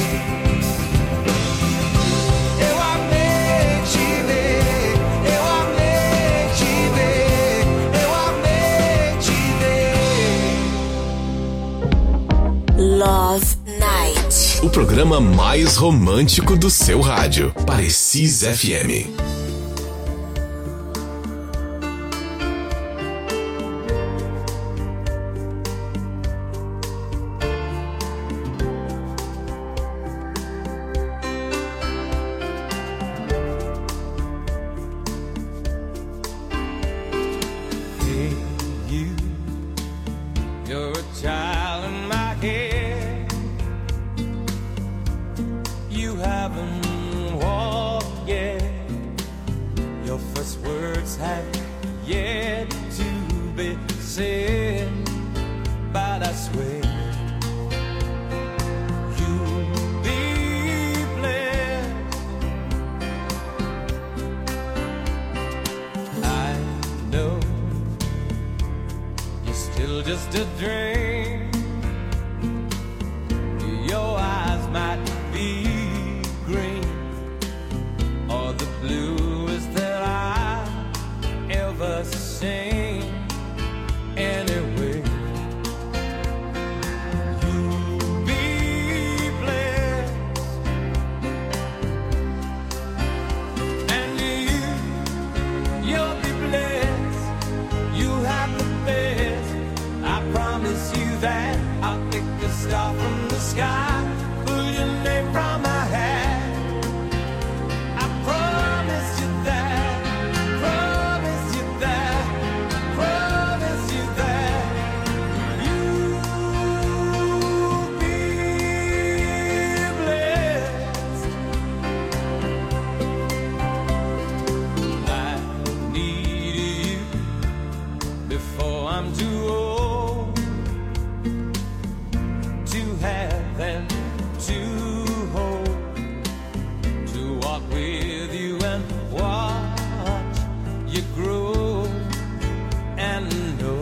eu amei te ver, eu amei te ver, eu amei te ver. Love Night. O programa mais romântico do seu rádio. Parecis F M. Hey, you, you're a child in my head. You haven't walked yet. Your first words have yet to be said. But I swear you'll be blessed. I know you're still just a dream. Your eyes might be green or the bluest that I've ever seen. Anyway, you'll be blessed, and you, you'll be blessed. You have the best. I promise you that. I'll pick a star from the sky, pull your name from my hat. I promise you that, promise you that, promise you that. You'll be blessed. I need you before I'm too old to have and to hold, to walk with you and watch you grow, and know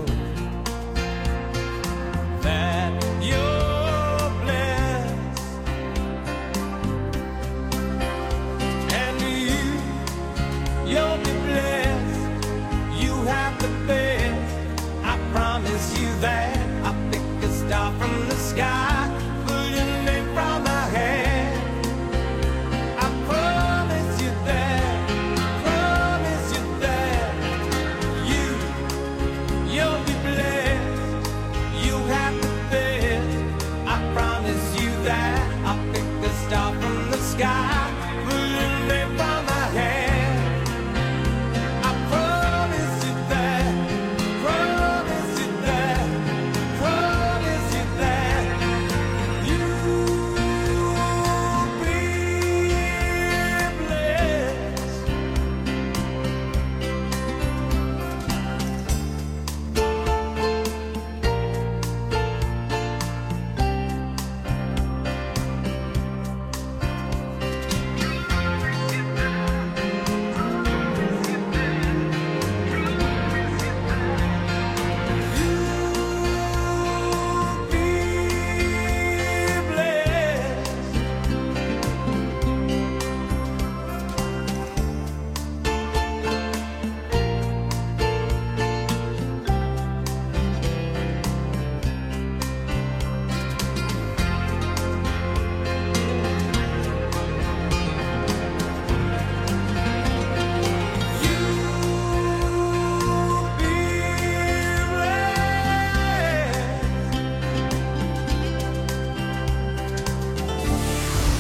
that you're blessed, and you, you'll be blessed. You have the best. I promise you that. I'll pick a star from the sky, pull your name from my head. I promise you that, promise you that. You, you'll be blessed. You have the best. I promise you that. I'll pick a star from the sky, pull your name from my head. I promise you that, promise you that, promise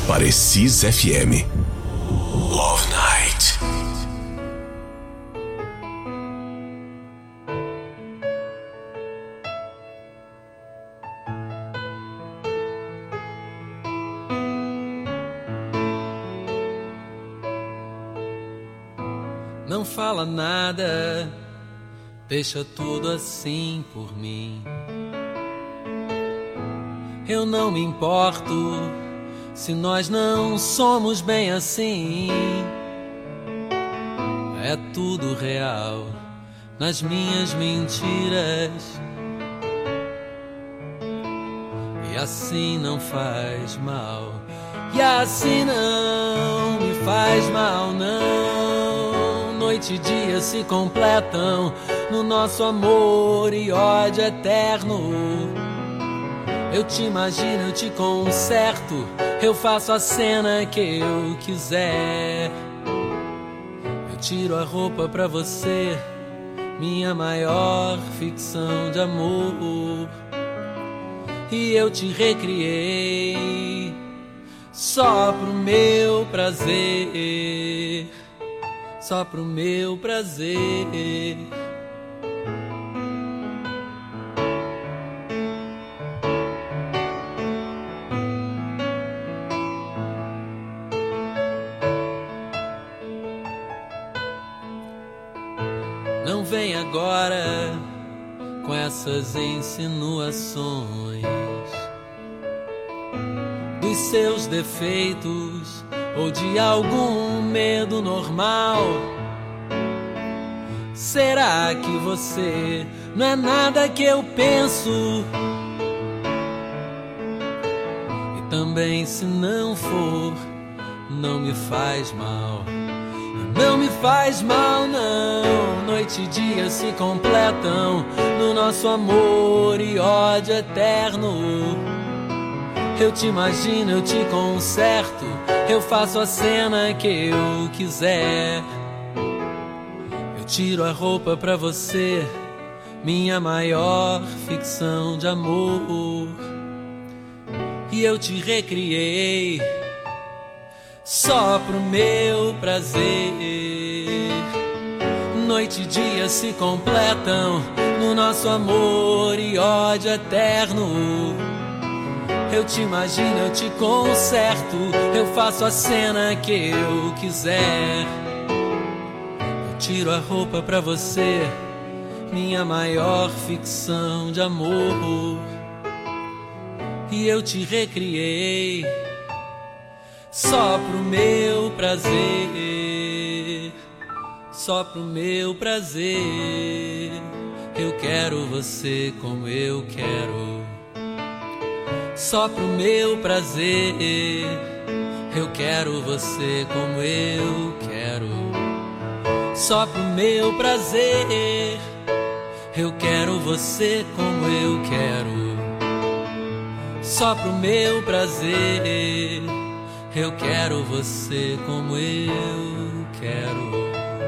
Parecis F M. Love Night. Não fala nada, deixa tudo assim por mim. Eu não me importo se nós não somos bem assim. É tudo real nas minhas mentiras. E assim não faz mal. E assim não me faz mal, não. Noite e dia se completam no nosso amor e ódio eterno. Eu te imagino, eu te conserto, eu faço a cena que eu quiser. Eu tiro a roupa pra você, minha maior ficção de amor. E eu te recriei só pro meu prazer, só pro meu prazer. Não vem agora com essas insinuações dos seus defeitos ou de algum medo normal. Será que você não é nada que eu penso? E também se não for, não me faz mal. Não me faz mal, não. Noite e dia se completam no nosso amor e ódio eterno. Eu te imagino, eu te conserto, eu faço a cena que eu quiser. Eu tiro a roupa pra você, minha maior ficção de amor. E eu te recriei só pro meu prazer. Noite e dia se completam no nosso amor e ódio eterno. Eu te imagino, eu te conserto, eu faço a cena que eu quiser. Eu tiro a roupa pra você, minha maior ficção de amor. E eu te recriei só pro meu prazer, só pro meu prazer. Eu quero você como eu quero, só pro meu prazer. Eu quero você como eu quero, só pro meu prazer. Eu quero você como eu quero, só pro meu prazer. Eu quero você como eu quero.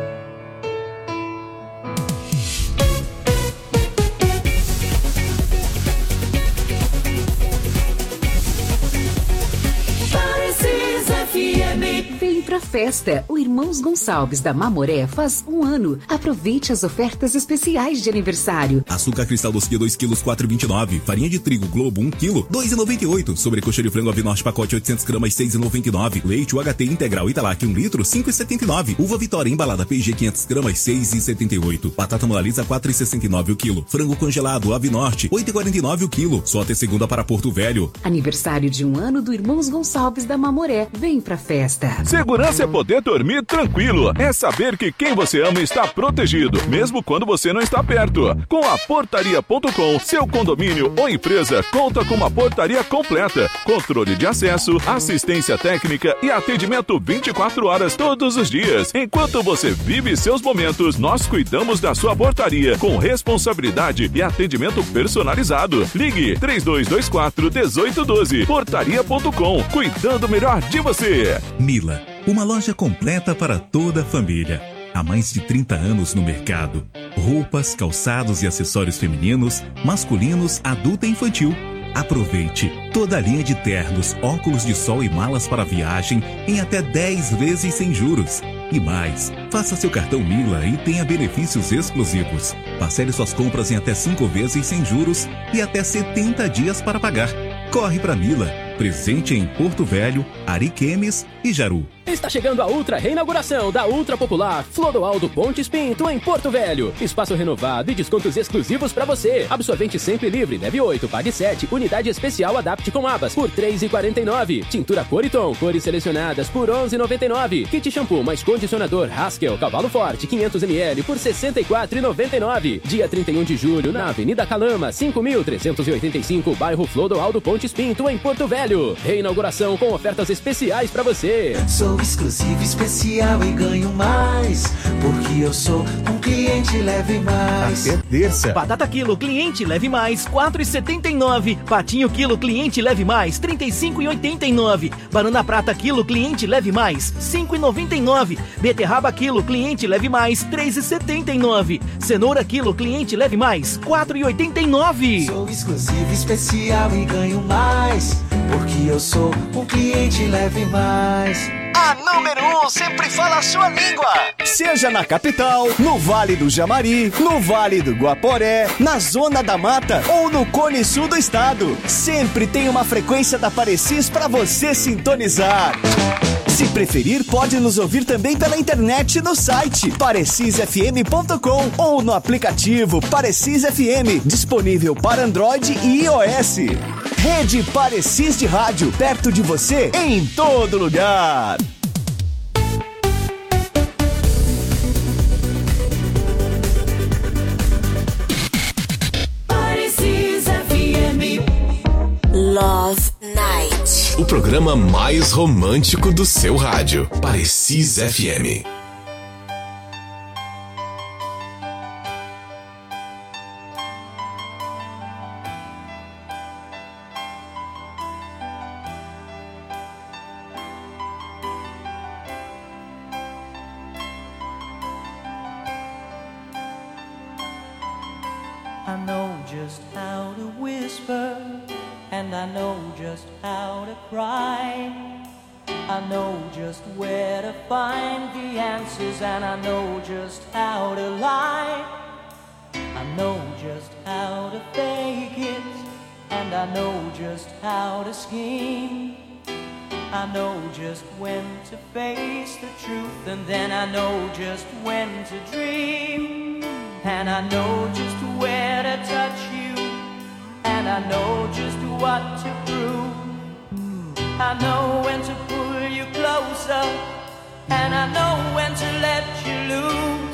Vem pra festa! O Irmãos Gonçalves da Mamoré faz um ano. Aproveite as ofertas especiais de aniversário. Açúcar cristal doce dois quilos, quatro reais e vinte e nove centavos. Farinha de trigo Globo um quilo, dois reais e noventa e oito centavos. Sobrecoxa de frango Avinorte pacote oitocentas gramas, seis reais e noventa e nove centavos. Leite U H T integral Italac um litro, cinco reais e setenta e nove centavos. Uva Vitória embalada P G quinhentas gramas, seis reais e setenta e oito centavos. Batata Mona Lisa quatro reais e sessenta e nove centavos o quilo. Frango congelado Avinorte oito reais e quarenta e nove centavos o quilo. Só até segunda para Porto Velho. Aniversário de um ano do Irmãos Gonçalves da Mamoré. Vem pra festa. Segurança é poder dormir tranquilo. É saber que quem você ama está protegido, mesmo quando você não está perto. Com a portaria ponto com, seu condomínio ou empresa conta com uma portaria completa, controle de acesso, assistência técnica e atendimento vinte e quatro horas todos os dias. Enquanto você vive seus momentos, nós cuidamos da sua portaria com responsabilidade e atendimento personalizado. Ligue três dois dois quatro, um oito um dois. portaria ponto com, cuidando melhor de você. Mila, uma loja completa para toda a família. Há mais de trinta anos no mercado. Roupas, calçados e acessórios femininos, masculinos, adulto e infantil. Aproveite toda a linha de ternos, óculos de sol e malas para viagem em até dez vezes sem juros. E mais, faça seu cartão Mila e tenha benefícios exclusivos. Parcele suas compras em até cinco vezes sem juros e até setenta dias para pagar. Corre para Mila, presente em Porto Velho, Ariquemes e Jaru. Está chegando a ultra reinauguração da ultra popular Flodoaldo Pontes Pinto em Porto Velho. Espaço renovado e descontos exclusivos para você. Absorvente sempre livre, leve oito, pague sete. Unidade especial Adapte com abas por três reais e quarenta e nove centavos. Tintura Coriton, cores selecionadas por onze reais e noventa e nove centavos. Kit shampoo mais condicionador Haskell Cavalo Forte quinhentos mililitros por sessenta e quatro reais e noventa e nove centavos. Dia trinta e um de julho na Avenida Calama, cinco mil trezentos e oitenta e cinco, bairro Flodoaldo Pontes Pinto em Porto Velho. Reinauguração com ofertas especiais para você. Sou exclusivo, especial e ganho mais, porque eu sou um cliente leve mais. Até terça. Batata quilo, cliente leve mais, quatro reais e setenta e nove centavos. Patinho quilo, cliente leve mais, trinta e cinco reais e oitenta e nove centavos. Banana prata quilo, cliente leve mais, cinco reais e noventa e nove centavos. Beterraba quilo, cliente leve mais, três reais e setenta e nove centavos. Cenoura quilo, cliente leve mais, quatro reais e oitenta e nove centavos. Sou exclusivo, especial e ganho mais, porque eu sou um cliente leve mais. A número um sempre fala a sua língua. Seja na capital, no Vale do Jamari, no Vale do Guaporé, na Zona da Mata ou no Cone Sul do estado. Sempre tem uma frequência da Parecis para você sintonizar. Se preferir, pode nos ouvir também pela internet no site parecis f m ponto com ou no aplicativo Parecis F M, disponível para Android e iOS. Rede Parecis de rádio, perto de você, em todo lugar. Parecis F M. Love Night. O programa mais romântico do seu rádio. Parecis F M. I know just how to whisper, and I know just how to cry. I know just where to find the answers, and I know just how to lie. I know just how to fake it, and I know just how to scheme. I know just when to face the truth, and then I know just when to dream. And I know just where to touch you, and I know just what to prove. I know when to pull you closer, and I know when to let you loose.